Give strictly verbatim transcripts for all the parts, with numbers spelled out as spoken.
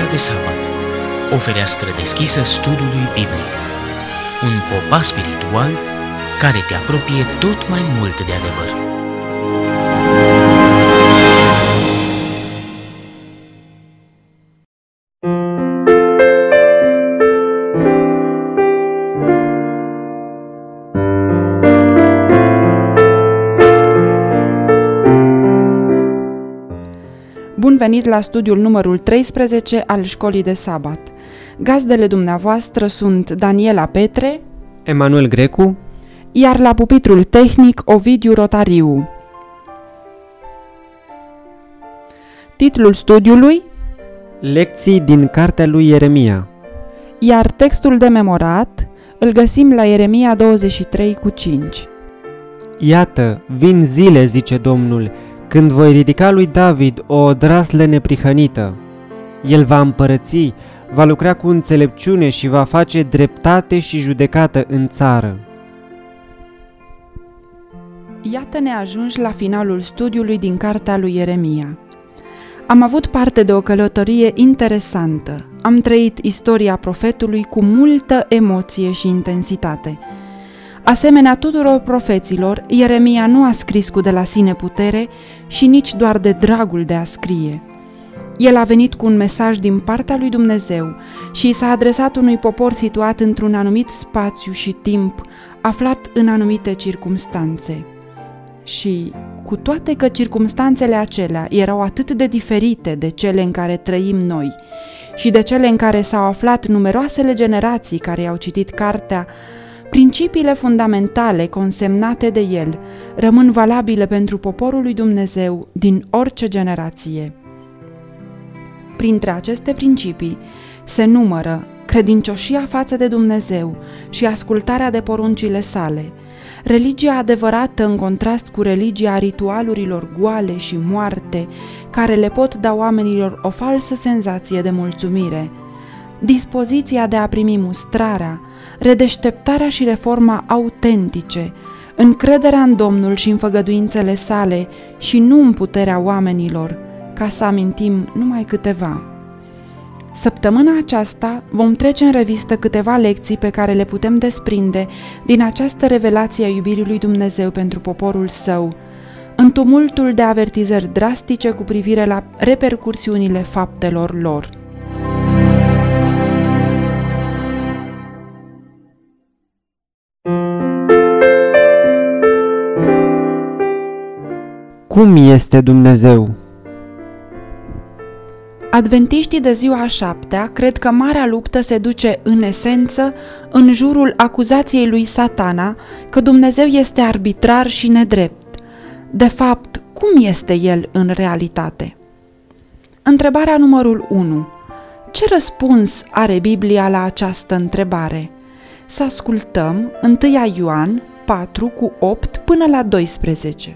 de Sabat, o fereastră deschisă studiului biblic, un popas spiritual care te apropie tot mai mult de adevăr. Bun venit la studiul numărul treisprezece al Școlii de Sabat. Gazdele dumneavoastră sunt Daniela Petre, Emanuel Grecu, iar la pupitrul tehnic Ovidiu Rotariu. Titlul studiului: Lecții din cartea lui Ieremia. Iar textul de memorat îl găsim la Ieremia douăzeci și trei cu cinci. Iată, vin zile, zice Domnul, când voi ridica lui David o odraslă neprihănită. El va împărăți, va lucra cu înțelepciune și va face dreptate și judecată în țară. Iată-ne ajungi la finalul studiului din cartea lui Ieremia. Am avut parte de o călătorie interesantă. Am trăit istoria profetului cu multă emoție și intensitate. Asemenea tuturor profeților, Ieremia nu a scris cu de la sine putere și nici doar de dragul de a scrie. El a venit cu un mesaj din partea lui Dumnezeu și s-a adresat unui popor situat într-un anumit spațiu și timp, aflat în anumite circumstanțe. Și, cu toate că circumstanțele acelea erau atât de diferite de cele în care trăim noi și de cele în care s-au aflat numeroasele generații care i-au citit cartea, principiile fundamentale consemnate de el rămân valabile pentru poporul lui Dumnezeu din orice generație. Printre aceste principii se numără credincioșia față de Dumnezeu și ascultarea de poruncile sale, religia adevărată în contrast cu religia ritualurilor goale și moarte, care le pot da oamenilor o falsă senzație de mulțumire, dispoziția de a primi mustrarea, redeșteptarea și reforma autentice, încrederea în Domnul și în făgăduințele sale și nu în puterea oamenilor, ca să amintim numai câteva. Săptămâna aceasta vom trece în revistă câteva lecții pe care le putem desprinde din această revelație a iubirii lui Dumnezeu pentru poporul său, în tumultul de avertizări drastice cu privire la repercursiunile faptelor lor. Cum este Dumnezeu? Adventiștii de ziua a șaptea cred că marea luptă se duce în esență în jurul acuzației lui Satana că Dumnezeu este arbitrar și nedrept. De fapt, cum este El în realitate? Întrebarea numărul unu. Ce răspuns are Biblia la această întrebare? Să ascultăm întâi Ioan patru cu opt până la doisprezece.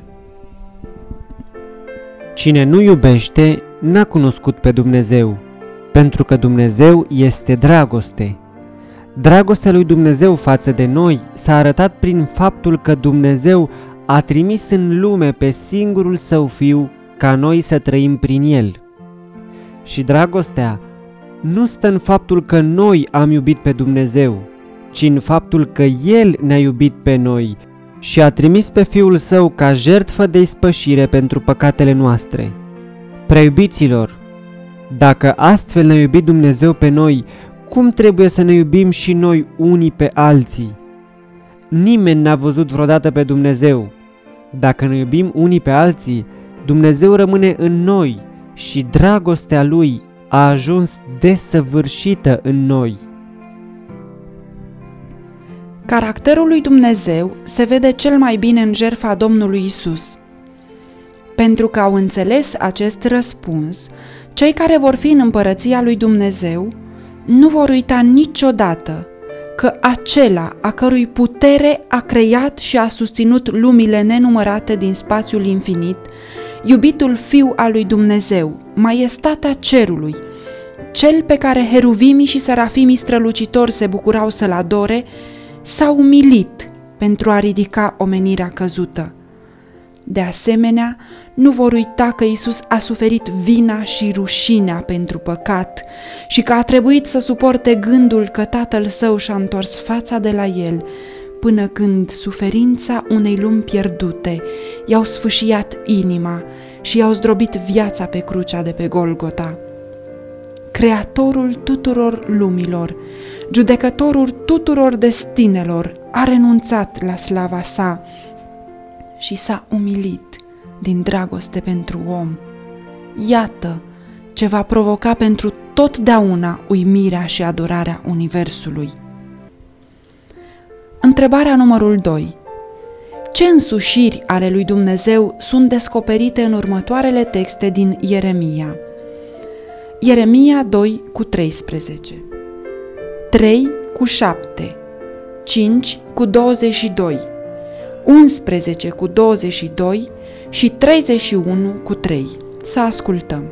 Cine nu iubește, n-a cunoscut pe Dumnezeu, pentru că Dumnezeu este dragoste. Dragostea lui Dumnezeu față de noi s-a arătat prin faptul că Dumnezeu a trimis în lume pe singurul Său Fiu ca noi să trăim prin El. Și dragostea nu stă în faptul că noi am iubit pe Dumnezeu, ci în faptul că El ne-a iubit pe noi și a trimis pe Fiul Său ca jertfă de ispășire pentru păcatele noastre. Preiubiților, dacă astfel ne-a iubit Dumnezeu pe noi, cum trebuie să ne iubim și noi unii pe alții? Nimeni n-a văzut vreodată pe Dumnezeu. Dacă ne iubim unii pe alții, Dumnezeu rămâne în noi și dragostea Lui a ajuns desăvârșită în noi. Caracterul lui Dumnezeu se vede cel mai bine în jertfa Domnului Isus. Pentru că au înțeles acest răspuns, cei care vor fi în împărăția lui Dumnezeu nu vor uita niciodată că acela a cărui putere a creat și a susținut lumile nenumărate din spațiul infinit, iubitul Fiu al lui Dumnezeu, maiestatea cerului, cel pe care heruvimii și serafimii strălucitori se bucurau să-l adore, s-a umilit pentru a ridica omenirea căzută. De asemenea, nu vor uita că Iisus a suferit vina și rușinea pentru păcat și că a trebuit să suporte gândul că Tatăl Său și-a întors fața de la El, până când suferința unei lumi pierdute i-au sfâșiat inima și i-au zdrobit viața pe crucea de pe Golgota. Creatorul tuturor lumilor, judecătorul tuturor destinelor, a renunțat la slava sa și s-a umilit din dragoste pentru om. Iată ce va provoca pentru totdeauna uimirea și adorarea universului. Întrebarea numărul doi. Ce însușiri ale lui Dumnezeu sunt descoperite în următoarele texte din Ieremia? Ieremia doi cu treisprezece, trei cu șapte, cinci cu douăzeci și doi, unsprezece cu douăzeci și doi și treizeci și unu cu trei. Să ascultăm.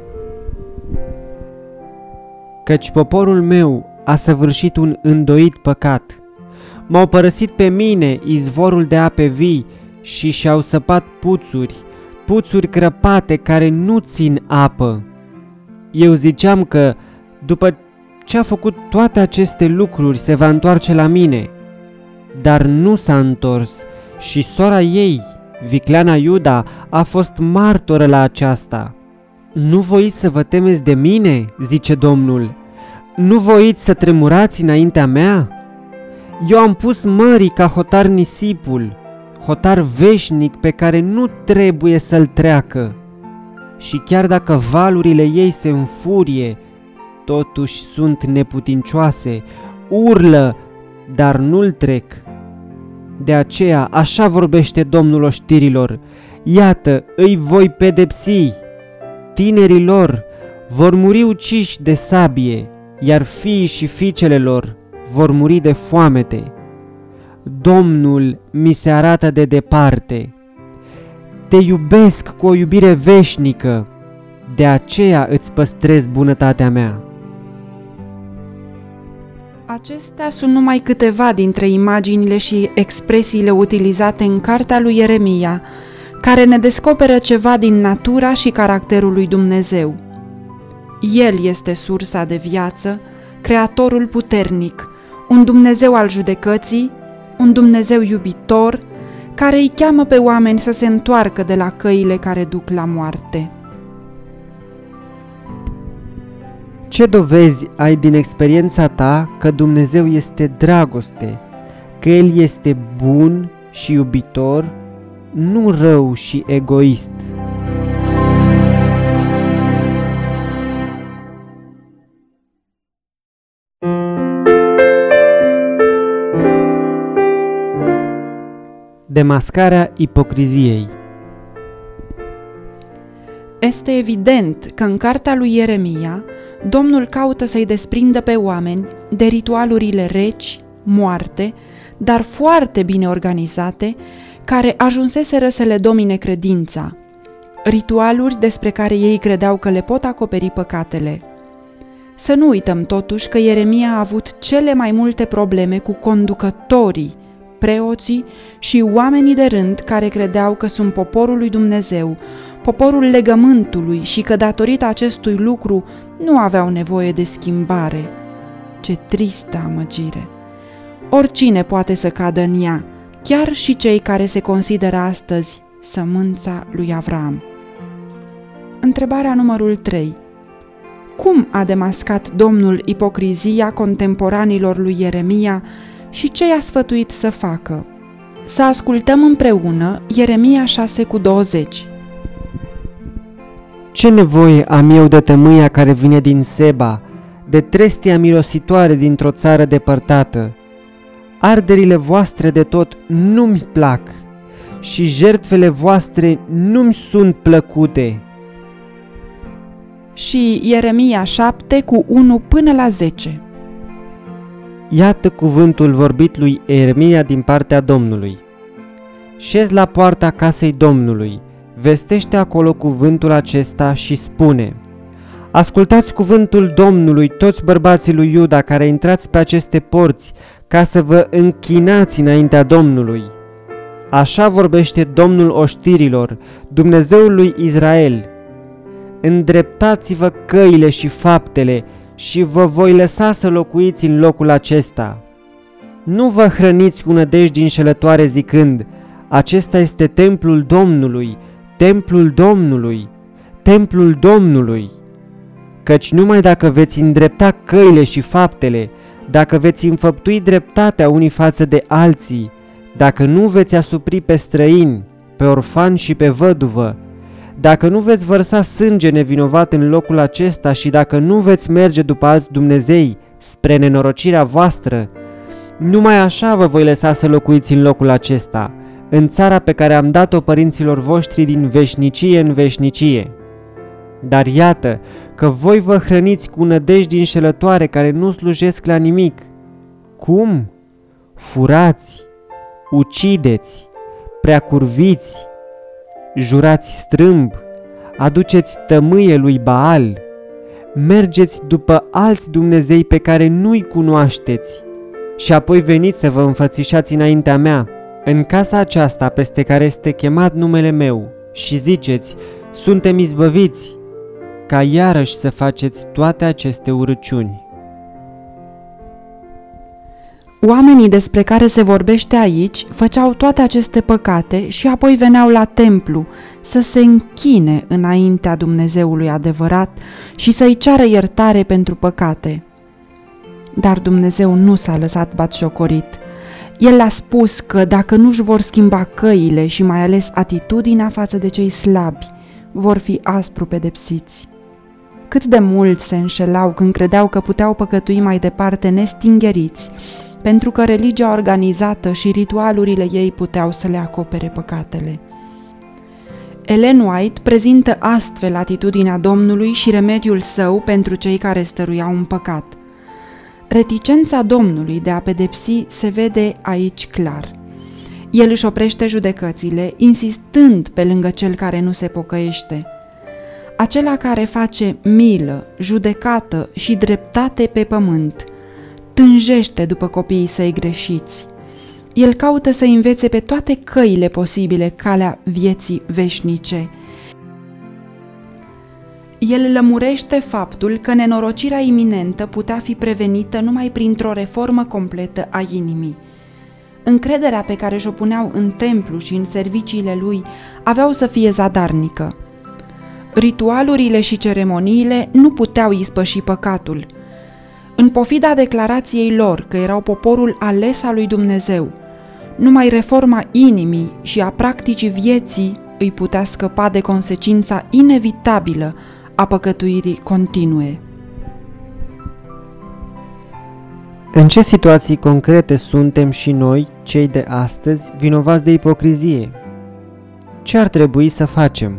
Căci poporul meu a săvârșit un îndoit păcat. M-au părăsit pe mine izvorul de ape vii și și-au săpat puțuri, puțuri crăpate care nu țin apă. Eu ziceam că, după ce a făcut toate aceste lucruri, se va întoarce la mine, dar nu s-a întors și sora ei, vicleana Iuda, a fost martoră la aceasta. Nu voiți să vă temeți de mine, zice Domnul, nu voiți să tremurați înaintea mea? Eu am pus mării ca hotar nisipul, hotar veșnic pe care nu trebuie să-l treacă. Și chiar dacă valurile ei se înfurie, totuși sunt neputincioase, urlă, dar nu-l trec. De aceea, așa vorbește Domnul oștirilor, iată, îi voi pedepsi. Tinerii lor vor muri uciși de sabie, iar fiii și fiicele lor vor muri de foamete. Domnul mi se arată de departe. Te iubesc cu o iubire veșnică, de aceea îți păstrez bunătatea mea. Acestea sunt numai câteva dintre imaginile și expresiile utilizate în cartea lui Ieremia, care ne descoperă ceva din natura și caracterul lui Dumnezeu. El este sursa de viață, Creatorul puternic, un Dumnezeu al judecății, un Dumnezeu iubitor, care îi cheamă pe oameni să se întoarcă de la căile care duc la moarte. Ce dovezi ai din experiența ta că Dumnezeu este dragoste, că El este bun și iubitor, nu rău și egoist? Demascarea ipocriziei. Este evident că în cartea lui Ieremia, Domnul caută să-i desprindă pe oameni de ritualurile reci, moarte, dar foarte bine organizate, care ajunseseră să le domine credința, ritualuri despre care ei credeau că le pot acoperi păcatele. Să nu uităm totuși că Ieremia a avut cele mai multe probleme cu conducătorii, preoții și oamenii de rând care credeau că sunt poporul lui Dumnezeu, poporul legământului și că datorită acestui lucru nu aveau nevoie de schimbare. Ce tristă amăgire! Oricine poate să cadă în ea, chiar și cei care se consideră astăzi sămânța lui Avram. Întrebarea numărul trei. Cum a demascat Domnul ipocrizia contemporanilor lui Ieremia și ce i-a sfătuit să facă? Să ascultăm împreună Ieremia șase cu douăzeci. Ce nevoie am eu de tămâia care vine din Seba, de trestia mirositoare dintr-o țară depărtată? Arderile voastre de tot nu-mi plac și jertfele voastre nu-mi sunt plăcute. Și Ieremia șapte cu unu până la zece. Iată cuvântul vorbit lui Ieremia din partea Domnului. Șezi la poarta casei Domnului, vestește acolo cuvântul acesta și spune: ascultați cuvântul Domnului, toți bărbații lui Iuda care intrați pe aceste porți, ca să vă închinați înaintea Domnului. Așa vorbește Domnul oștirilor, Dumnezeul lui Israel. Îndreptați-vă căile și faptele și vă voi lăsa să locuiți în locul acesta. Nu vă hrăniți cu nădejdi înșelătoare zicând, acesta este templul Domnului, templul Domnului, templul Domnului. Căci numai dacă veți îndrepta căile și faptele, dacă veți înfăptui dreptatea unii față de alții, dacă nu veți asupri pe străini, pe orfani și pe văduvă, dacă nu veți vărsa sânge nevinovat în locul acesta și dacă nu veți merge după alți Dumnezei spre nenorocirea voastră, numai așa vă voi lăsa să locuiți în locul acesta, în țara pe care am dat-o părinților voștri din veșnicie în veșnicie. Dar iată că voi vă hrăniți cu nădejdi înșelătoare care nu slujesc la nimic. Cum? Furați, ucideți, preacurviți, jurați strâmb, aduceți tămâie lui Baal, mergeți după alți Dumnezei pe care nu-i cunoașteți și apoi veniți să vă înfățișați înaintea mea, în casa aceasta peste care este chemat numele meu și ziceți, suntem izbăviți, ca iarăși să faceți toate aceste urăciuni. Oamenii despre care se vorbește aici făceau toate aceste păcate și apoi veneau la templu să se închine înaintea Dumnezeului adevărat și să-i ceară iertare pentru păcate. Dar Dumnezeu nu s-a lăsat batjocorit. El a spus că dacă nu-și vor schimba căile și mai ales atitudinea față de cei slabi, vor fi aspru pedepsiți. Cât de mult se înșelau când credeau că puteau păcătui mai departe nestingheriți, pentru că religia organizată și ritualurile ei puteau să le acopere păcatele. Ellen White prezintă astfel atitudinea Domnului și remediul său pentru cei care stăruiau în păcat. Reticența Domnului de a pedepsi se vede aici clar. El își oprește judecățile, insistând pe lângă cel care nu se pocăiește. Acela care face milă, judecată și dreptate pe pământ, tânjește după copiii săi greșiți. El caută să învețe pe toate căile posibile calea vieții veșnice. El lămurește faptul că nenorocirea iminentă putea fi prevenită numai printr-o reformă completă a inimii. Încrederea pe care și-o puneau în templu și în serviciile lui aveau să fie zadarnică. Ritualurile și ceremoniile nu puteau ispăși păcatul. În pofida declarației lor că erau poporul ales al lui Dumnezeu, numai reforma inimii și a practicii vieții îi putea scăpa de consecința inevitabilă a păcătuirii continue. În ce situații concrete suntem și noi, cei de astăzi, vinovați de ipocrizie? Ce ar trebui să facem?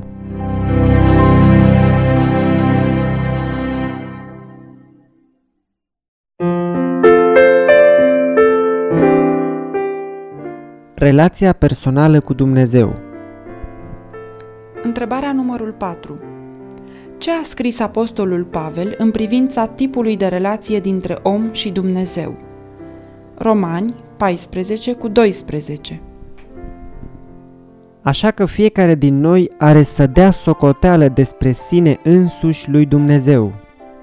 Relația personală cu Dumnezeu. Întrebarea numărul patru. Ce a scris apostolul Pavel în privința tipului de relație dintre om și Dumnezeu? Romani paisprezece cu doisprezece. Așa că fiecare din noi are să dea socoteală despre sine însuși lui Dumnezeu.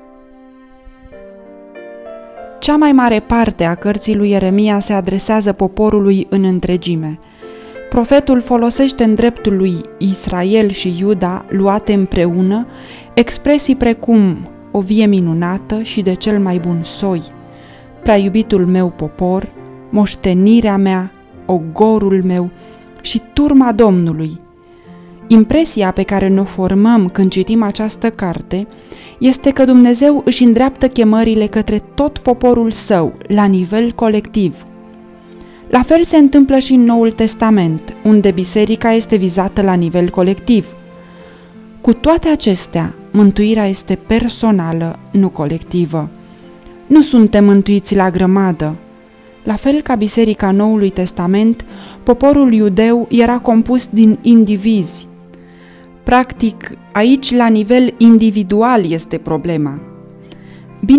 Cea mai mare parte a cărții lui Ieremia se adresează poporului în întregime. Profetul folosește în dreptul lui Israel și Iuda, luate împreună, expresii precum o vie minunată și de cel mai bun soi, prea iubitul meu popor, moștenirea mea, ogorul meu și turma Domnului. Impresia pe care ne-o formăm când citim această carte este că Dumnezeu își îndreaptă chemările către tot poporul său, la nivel colectiv. La fel se întâmplă și în Noul Testament, unde biserica este vizată la nivel colectiv. Cu toate acestea, mântuirea este personală, nu colectivă. Nu suntem mântuiți la grămadă. La fel ca biserica Noului Testament, poporul iudeu era compus din indivizi. Practic, aici, la nivel individual, este problema.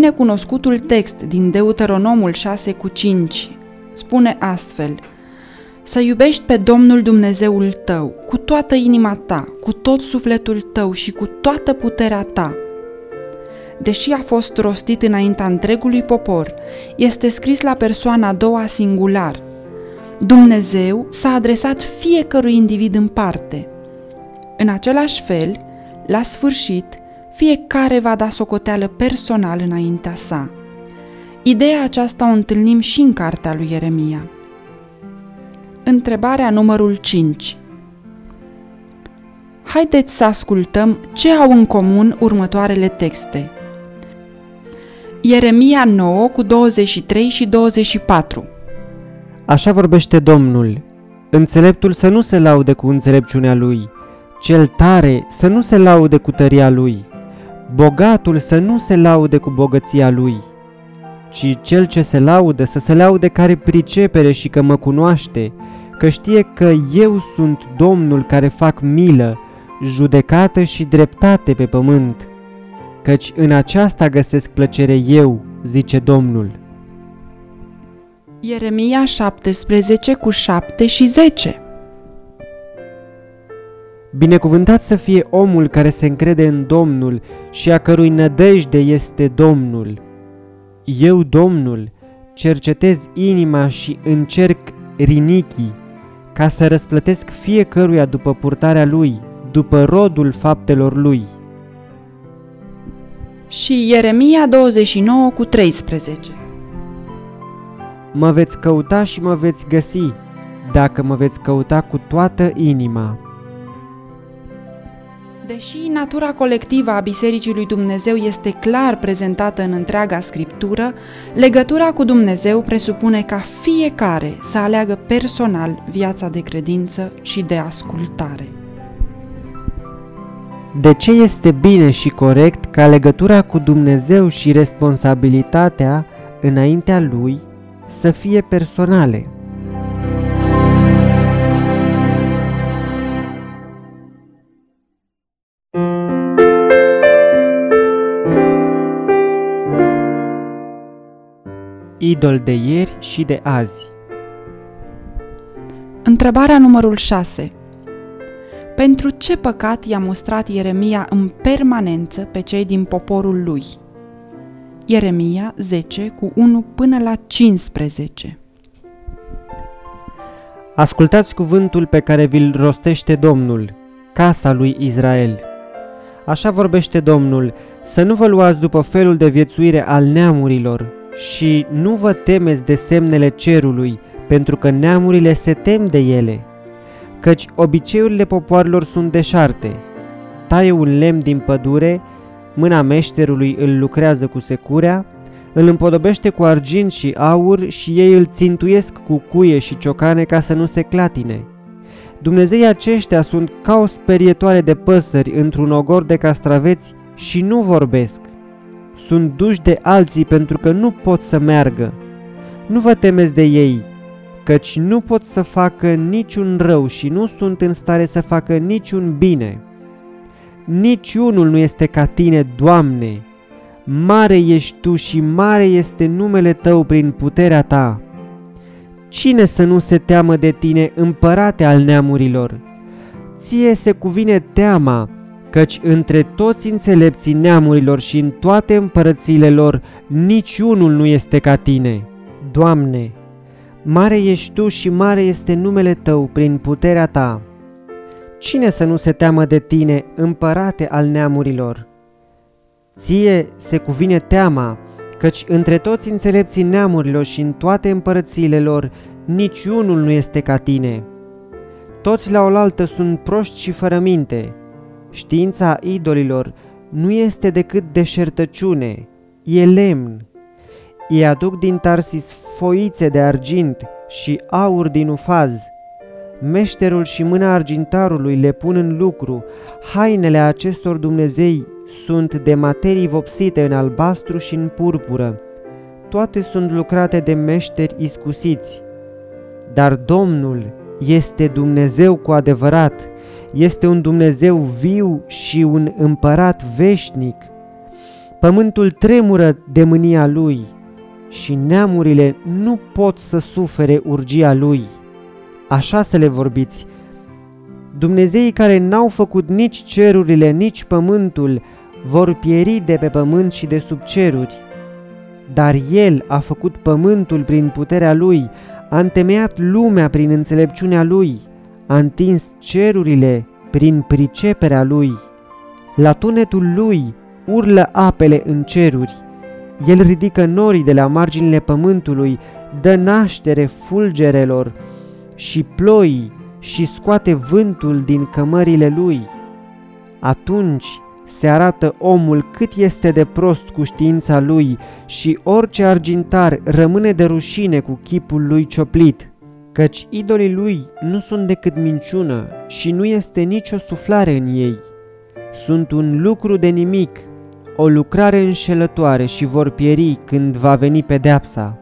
Binecunoscutul text din Deuteronomul șase cu cinci spune astfel: să iubești pe Domnul Dumnezeul tău cu toată inima ta, cu tot sufletul tău și cu toată puterea ta. Deși a fost rostit înaintea întregului popor, este scris la persoana a doua singular. Dumnezeu s-a adresat fiecărui individ în parte. În același fel, la sfârșit, fiecare va da socoteală personal înaintea sa. Ideea aceasta o întâlnim și în cartea lui Ieremia. Întrebarea numărul cinci. Haideți să ascultăm ce au în comun următoarele texte. Ieremia nouă cu douăzeci și trei și douăzeci și patru. Așa vorbește Domnul, înțeleptul să nu se laude cu înțelepciunea lui, cel tare să nu se laude cu tăria lui, bogatul să nu se laude cu bogăția lui, ci cel ce se laudă să se laude care pricepere și că mă cunoaște, că știe că eu sunt Domnul care fac milă, judecată și dreptate pe pământ, căci în aceasta găsesc plăcere eu, zice Domnul. Ieremia șaptesprezece cu șapte și zece. Binecuvântat să fie omul care se încrede în Domnul și a cărui nădejde este Domnul. Eu, Domnul, cercetez inima și încerc rinichii, ca să răsplătesc fiecăruia după purtarea lui, după rodul faptelor lui. Și Ieremia douăzeci și nouă cu treisprezece. Mă veți căuta și mă veți găsi, dacă mă veți căuta cu toată inima. Deși natura colectivă a Bisericii lui Dumnezeu este clar prezentată în întreaga Scriptură, legătura cu Dumnezeu presupune ca fiecare să aleagă personal viața de credință și de ascultare. De ce este bine și corect ca legătura cu Dumnezeu și responsabilitatea înaintea Lui să fie personale? Idol de ieri și de azi. Întrebarea numărul șase. Pentru ce păcat i-a mustrat Ieremia în permanență pe cei din poporul lui? Ieremia zece cu unu până la cincisprezece. Ascultați cuvântul pe care vi-l rostește Domnul, casa lui Israel. Așa vorbește Domnul, să nu vă luați după felul de viețuire al neamurilor și nu vă temeți de semnele cerului, pentru că neamurile se tem de ele. Căci obiceiurile popoarelor sunt deșarte. Taie un lemn din pădure, mâna meșterului îl lucrează cu securea, îl împodobește cu argint și aur și ei îl țintuiesc cu cuie și ciocane ca să nu se clatine. Dumnezeii aceștia sunt ca o sperietoare de păsări într-un ogor de castraveți și nu vorbesc. Sunt duși de alții pentru că nu pot să meargă. Nu vă temeți de ei, căci nu pot să facă niciun rău și nu sunt în stare să facă niciun bine. Niciunul nu este ca tine, Doamne! Mare ești Tu și mare este numele Tău prin puterea Ta. Cine să nu se teamă de Tine, Împărate al neamurilor? Ție se cuvine teama, căci între toți înțelepții neamurilor și în toate împărățiile lor, niciunul nu este ca Tine. Doamne, mare ești Tu și mare este numele Tău prin puterea Ta. Cine să nu se teamă de Tine, Împărate al neamurilor? Ție se cuvine teama, căci între toți înțelepții neamurilor și în toate împărățiile lor, niciunul nu este ca Tine. Toți la oaltă sunt proști și fără minte. Știința idolilor nu este decât deșertăciune, e lemn. Ei aduc din Tarsis foițe de argint și aur din Ufaz. Meșterul și mâna argintarului le pun în lucru. Hainele acestor dumnezei sunt de materii vopsite în albastru și în purpură. Toate sunt lucrate de meșteri iscusiți. Dar Domnul este Dumnezeu cu adevărat, este un Dumnezeu viu și un împărat veșnic. Pământul tremură de mânia Lui și neamurile nu pot să sufere urgia Lui. așa să le vorbiți. Dumnezeii care n-au făcut nici cerurile, nici pământul, vor pieri de pe pământ și de sub ceruri. Dar El a făcut pământul prin puterea Lui, a întemeiat lumea prin înțelepciunea Lui, a întins cerurile prin priceperea Lui. La tunetul Lui urlă apele în ceruri. El ridică norii de la marginile pământului, dă naștere fulgerelor și ploii și scoate vântul din cămările Lui. Atunci se arată omul cât este de prost cu știința lui și orice argintar rămâne de rușine cu chipul lui cioplit, căci idolii lui nu sunt decât minciună și nu este nicio suflare în ei. Sunt un lucru de nimic, o lucrare înșelătoare și vor pieri când va veni pedeapsa.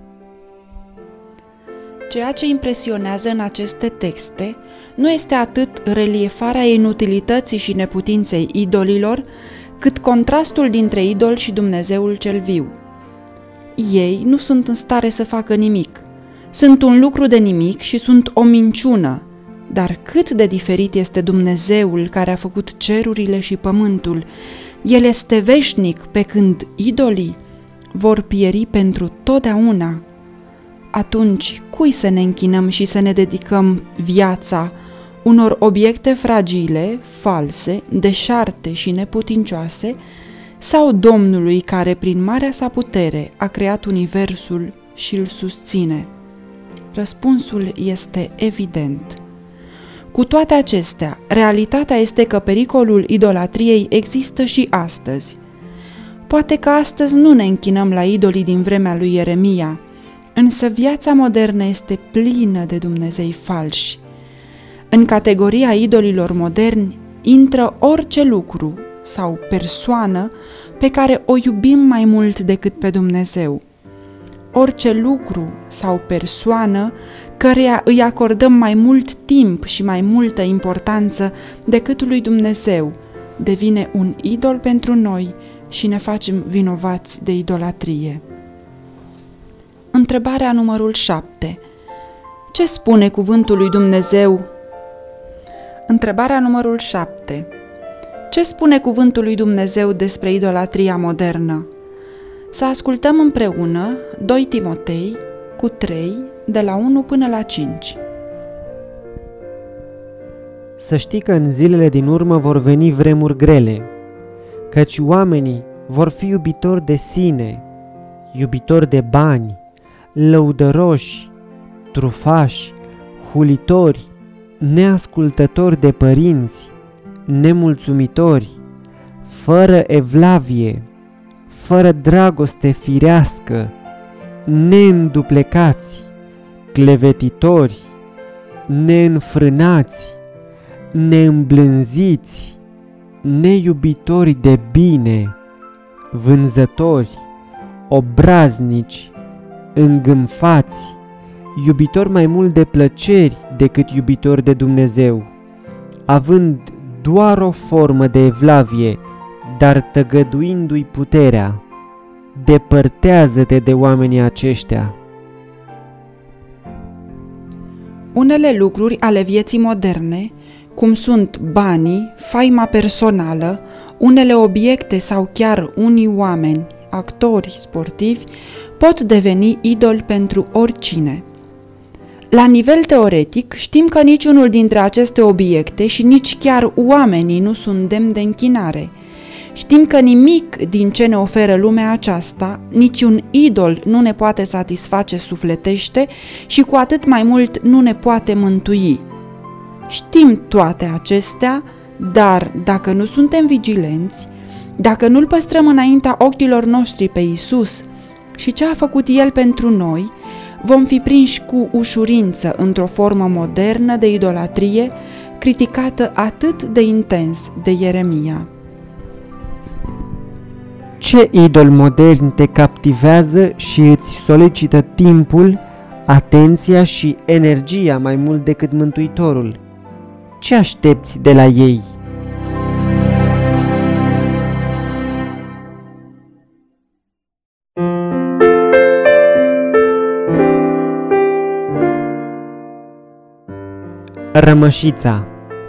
Ceea ce impresionează în aceste texte nu este atât reliefarea inutilității și neputinței idolilor, cât contrastul dintre idol și Dumnezeul cel viu. Ei nu sunt în stare să facă nimic. Sunt un lucru de nimic și sunt o minciună. Dar cât de diferit este Dumnezeul care a făcut cerurile și pământul. El este veșnic, pe când idolii vor pieri pentru totdeauna. Atunci, cui să ne închinăm și să ne dedicăm viața unor obiecte fragile, false, deșarte și neputincioase, sau Domnului care prin marea sa putere a creat universul și îl susține? Răspunsul este evident. Cu toate acestea, realitatea este că pericolul idolatriei există și astăzi. Poate că astăzi nu ne închinăm la idolii din vremea lui Ieremia, însă viața modernă este plină de Dumnezei falși. În categoria idolilor moderni intră orice lucru sau persoană pe care o iubim mai mult decât pe Dumnezeu. Orice lucru sau persoană căreia îi acordăm mai mult timp și mai multă importanță decât lui Dumnezeu devine un idol pentru noi și ne facem vinovați de idolatrie. Întrebarea numărul șapte. Ce spune cuvântul lui Dumnezeu? Întrebarea numărul șapte. Ce spune cuvântul lui Dumnezeu despre idolatria modernă? Să ascultăm împreună doi Timotei cu trei, de la unu până la cinci. Să știi că în zilele din urmă vor veni vremuri grele, căci oamenii vor fi iubitori de sine, iubitori de bani, lăudăroși, trufași, hulitori, neascultători de părinți, nemulțumitori, fără evlavie, fără dragoste firească, neînduplecați, clevetitori, neînfrânați, neîmblânziți, neiubitori de bine, vânzători, obraznici, îngânfați, iubitori mai mult de plăceri decât iubitori de Dumnezeu, având doar o formă de evlavie, dar tăgăduindu-i puterea. Depărtează-te de oamenii aceștia. Unele lucruri ale vieții moderne, cum sunt banii, faima personală, unele obiecte sau chiar unii oameni, actori, sportivi, pot deveni idoli pentru oricine. La nivel teoretic, știm că niciunul dintre aceste obiecte și nici chiar oamenii nu sunt demni de închinare. Știm că nimic din ce ne oferă lumea aceasta, niciun idol nu ne poate satisface sufletește și cu atât mai mult nu ne poate mântui. Știm toate acestea, dar dacă nu suntem vigilenți, dacă nu-L păstrăm înaintea ochilor noștri pe Iisus și ce a făcut El pentru noi, vom fi prinși cu ușurință într-o formă modernă de idolatrie, criticată atât de intens de Ieremia. Ce idol modern te captivează și îți solicită timpul, atenția și energia mai mult decât Mântuitorul? Ce aștepți de la ei? Rămășița.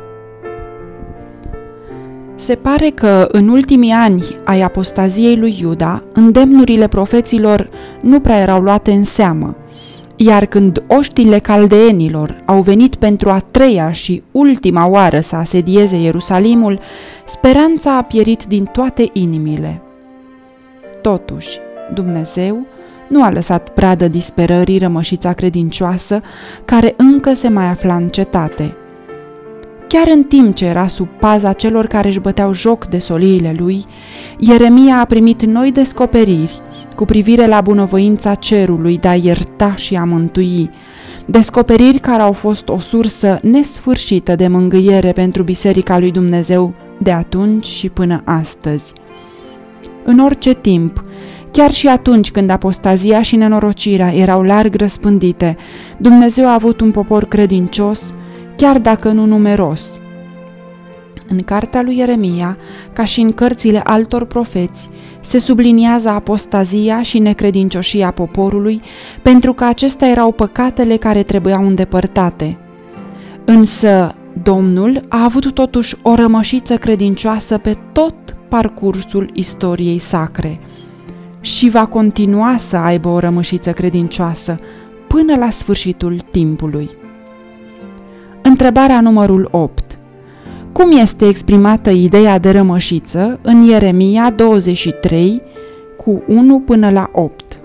Se pare că în ultimii ani ai apostaziei lui Iuda, îndemnurile profeților nu prea erau luate în seamă, iar când oștile caldeenilor au venit pentru a treia și ultima oară să asedieze Ierusalimul, speranța a pierit din toate inimile. Totuși, Dumnezeu nu a lăsat pradă disperării rămășița credincioasă care încă se mai afla în cetate. Chiar în timp ce era sub paza celor care își băteau joc de soliile lui, Ieremia a primit noi descoperiri cu privire la bunăvoința cerului de a ierta și a mântui, descoperiri care au fost o sursă nesfârșită de mângâiere pentru Biserica lui Dumnezeu de atunci și până astăzi. În orice timp, chiar și atunci când apostazia și nenorocirea erau larg răspândite, Dumnezeu a avut un popor credincios, chiar dacă nu numeros. În cartea lui Ieremia, ca și în cărțile altor profeți, se subliniază apostazia și necredincioșia poporului, pentru că acestea erau păcatele care trebuiau îndepărtate. Însă Domnul a avut totuși o rămășiță credincioasă pe tot parcursul istoriei sacre și va continua să aibă o rămășiță credincioasă până la sfârșitul timpului. Întrebarea numărul opt. Cum este exprimată ideea de rămășiță în Ieremia douăzeci și trei, cu unu până la opt?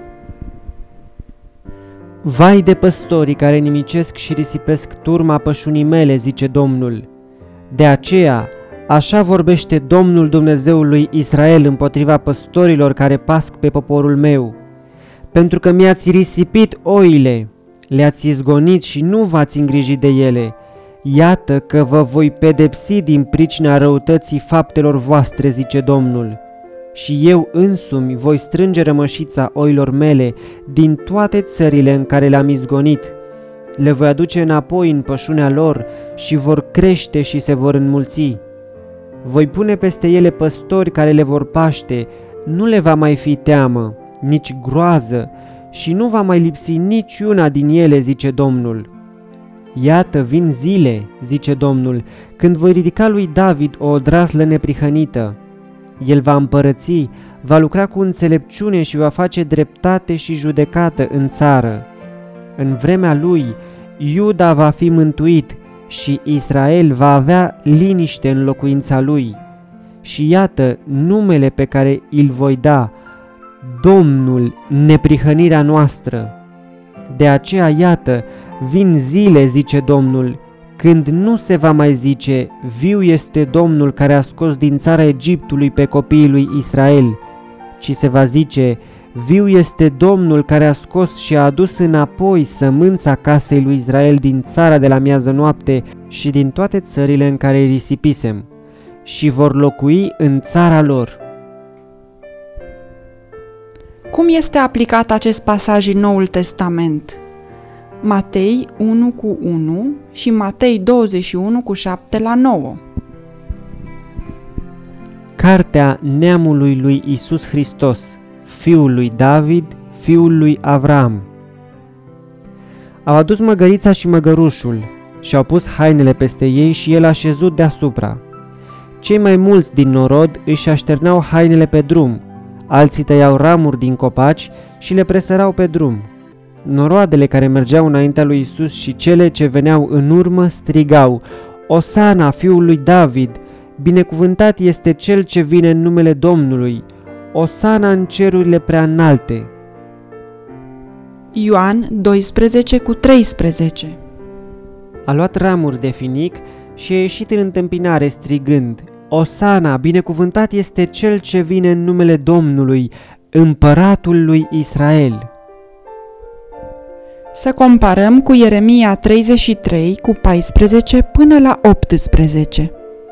Vai de păstorii care nimicesc și risipesc turma pășunii mele, zice Domnul. De aceea, așa vorbește Domnul Dumnezeul lui Israel împotriva păstorilor care pasc pe poporul meu. Pentru că mi-ați risipit oile, le-ați izgonit și nu v-ați îngrijit de ele. Iată că vă voi pedepsi din pricina răutății faptelor voastre, zice Domnul. Și eu însumi voi strânge rămășița oilor mele din toate țările în care le-am izgonit. Le voi aduce înapoi în pășunea lor și vor crește și se vor înmulți. Voi pune peste ele păstori care le vor paște, nu le va mai fi teamă, nici groază și nu va mai lipsi niciuna din ele, zice Domnul. Iată, vin zile, zice Domnul, când voi ridica lui David o odraslă neprihănită. El va împărăți, va lucra cu înțelepciune și va face dreptate și judecată în țară. În vremea lui, Iuda va fi mântuit și Israel va avea liniște în locuința lui. Și iată numele pe care îl voi da, Domnul, neprihănirea noastră. De aceea, iată, vin zile, zice Domnul, când nu se va mai zice, viu este Domnul care a scos din țara Egiptului pe copiii lui Israel, ci se va zice, viu este Domnul care a scos și a adus înapoi sămânța casei lui Israel din țara de la miază noapte și din toate țările în care îi risipisem, și vor locui în țara lor. Cum este aplicat acest pasaj în Noul Testament? Matei unu cu unu și Matei douăzeci și unu cu șapte la nouă. Cartea neamului lui Iisus Hristos, fiul lui David, fiul lui Avram. Au adus măgărița și măgărușul și-au pus hainele peste ei și el a șezut deasupra. Cei mai mulți din norod își așternau hainele pe drum, alții tăiau ramuri din copaci și le presărau pe drum. Noroadele care mergeau înaintea lui Isus și cele ce veneau în urmă strigau, Osana, fiul lui David, binecuvântat este cel ce vine în numele Domnului, Osana în cerurile prea înalte. Ioan doisprezece cu treisprezece. A luat ramuri de finic și a ieșit în întâmpinare strigând, Osana, binecuvântat este cel ce vine în numele Domnului, împăratul lui Israel. Să comparăm cu Ieremia treizeci și trei cu paisprezece până la optsprezece.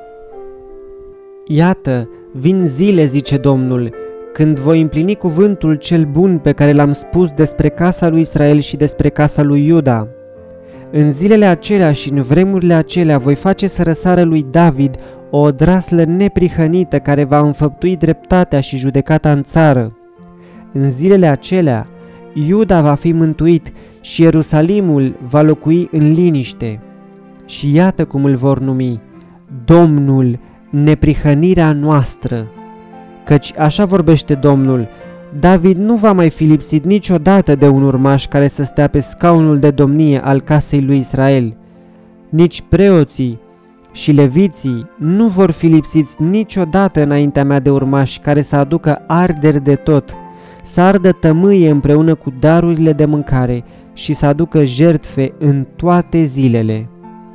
Iată, vin zile, zice Domnul, când voi împlini cuvântul cel bun pe care l-am spus despre casa lui Israel și despre casa lui Iuda. În zilele acelea și în vremurile acelea voi face să răsară lui David o odraslă neprihănită care va înfăptui dreptatea și judecata în țară. În zilele acelea, Iuda va fi mântuit și Ierusalimul va locui în liniște. și iată cum îl vor numi: Domnul, neprihănirea noastră. Căci așa vorbește Domnul: David nu va mai fi lipsit niciodată de un urmaș care să stea pe scaunul de domnie al casei lui Israel. Nici preoții și leviții nu vor fi lipsiți niciodată înaintea mea de urmași care să aducă arderi de tot, să ardă tămâie împreună cu darurile de mâncare și să aducă jertfe în toate zilele.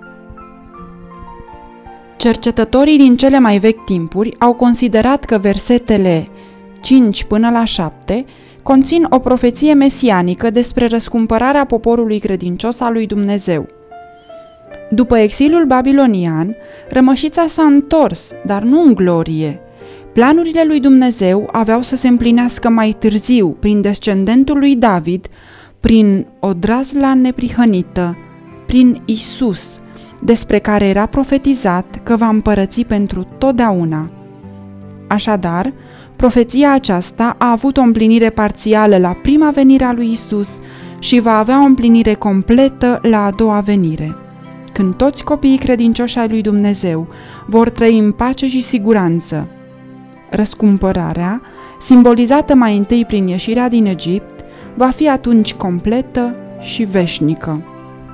Cercetătorii din cele mai vechi timpuri au considerat că versetele cinci până la șapte conțin o profeție mesianică despre răscumpărarea poporului credincios al lui Dumnezeu. După exilul babilonian, rămășița s-a întors, dar nu în glorie. Planurile lui Dumnezeu aveau să se împlinească mai târziu prin descendentul lui David, prin odrazla neprihănită, prin Isus, despre care era profetizat că va împărăți pentru totdeauna. Așadar, profeția aceasta a avut o împlinire parțială la prima venire a lui Isus și va avea o împlinire completă la a doua venire, când toți copiii credincioși ai lui Dumnezeu vor trăi în pace și siguranță. Răscumpărarea, simbolizată mai întâi prin ieșirea din Egipt, va fi atunci completă și veșnică.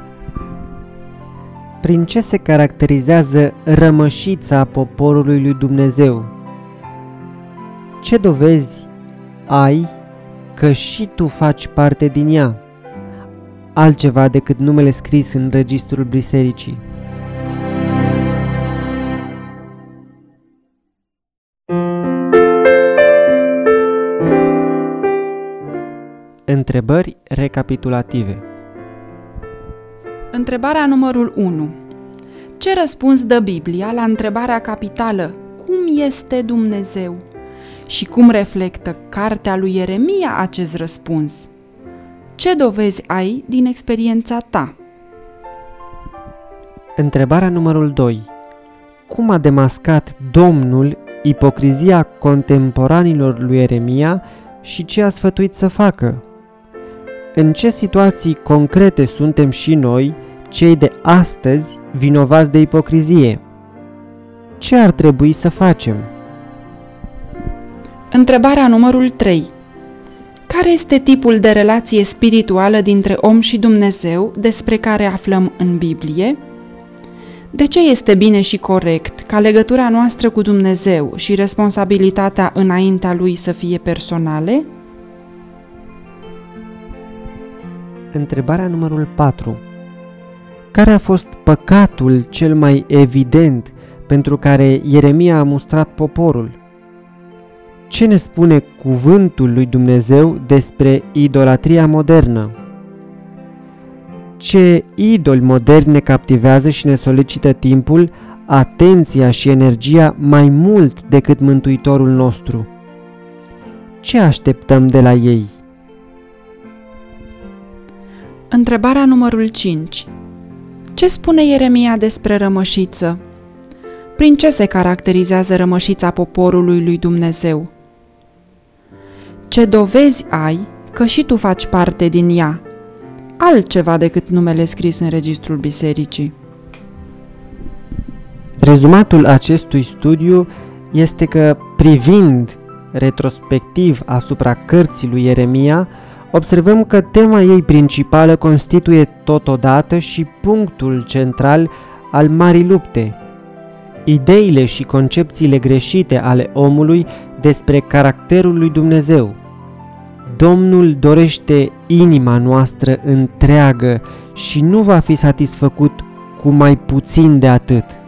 Prin ce se caracterizează rămășița poporului lui Dumnezeu? Ce dovezi ai că și tu faci parte din ea? Altceva decât numele scris în registrul bisericii. Întrebări recapitulative. Întrebarea numărul unu. Ce răspuns dă Biblia la întrebarea capitală: cum este Dumnezeu? Și cum reflectă cartea lui Ieremia acest răspuns? Ce dovezi ai din experiența ta? Întrebarea numărul doi. Cum a demascat Domnul ipocrizia contemporanilor lui Ieremia și ce a sfătuit să facă? În ce situații concrete suntem și noi, cei de astăzi, vinovați de ipocrizie? Ce ar trebui să facem? Întrebarea numărul trei. Care este tipul de relație spirituală dintre om și Dumnezeu despre care aflăm în Biblie? De ce este bine și corect ca legătura noastră cu Dumnezeu și responsabilitatea înaintea Lui să fie personale? Întrebarea numărul patru. Care a fost păcatul cel mai evident pentru care Ieremia a mustrat poporul? Ce ne spune cuvântul lui Dumnezeu despre idolatria modernă? Ce idoli moderni ne captivează și ne solicită timpul, atenția și energia mai mult decât Mântuitorul nostru? Ce așteptăm de la ei? Întrebarea numărul cinci. Ce spune Ieremia despre rămășiță? Prin ce se caracterizează rămășița poporului lui Dumnezeu? Ce dovezi ai că și tu faci parte din ea? Altceva decât numele scris în registrul bisericii. Rezumatul acestui studiu este că, privind retrospectiv asupra cărții lui Ieremia, observăm că tema ei principală constituie totodată și punctul central al marii lupte. Ideile și concepțiile greșite ale omului despre caracterul lui Dumnezeu. Domnul dorește inima noastră întreagă și nu va fi satisfăcut cu mai puțin de atât.